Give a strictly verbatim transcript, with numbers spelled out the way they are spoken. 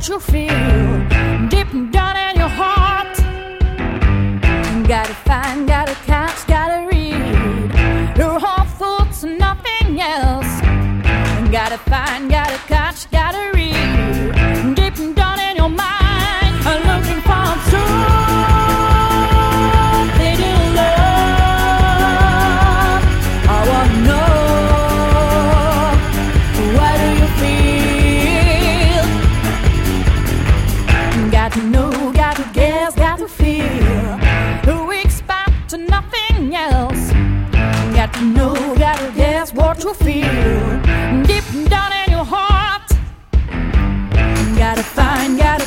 what you feel deep down in your heart. Gotta find, gotta catch, gotta read your whole thoughts and nothing else. Gotta find, gotta catch, gotta read deep down in your mind. I'm looking for something to love. I wanna know, what do you feel? Got to know, got to guess, got to feel. Who expect nothing else? Got to know, got to guess what you feel deep down in your heart. Gotta find, gotta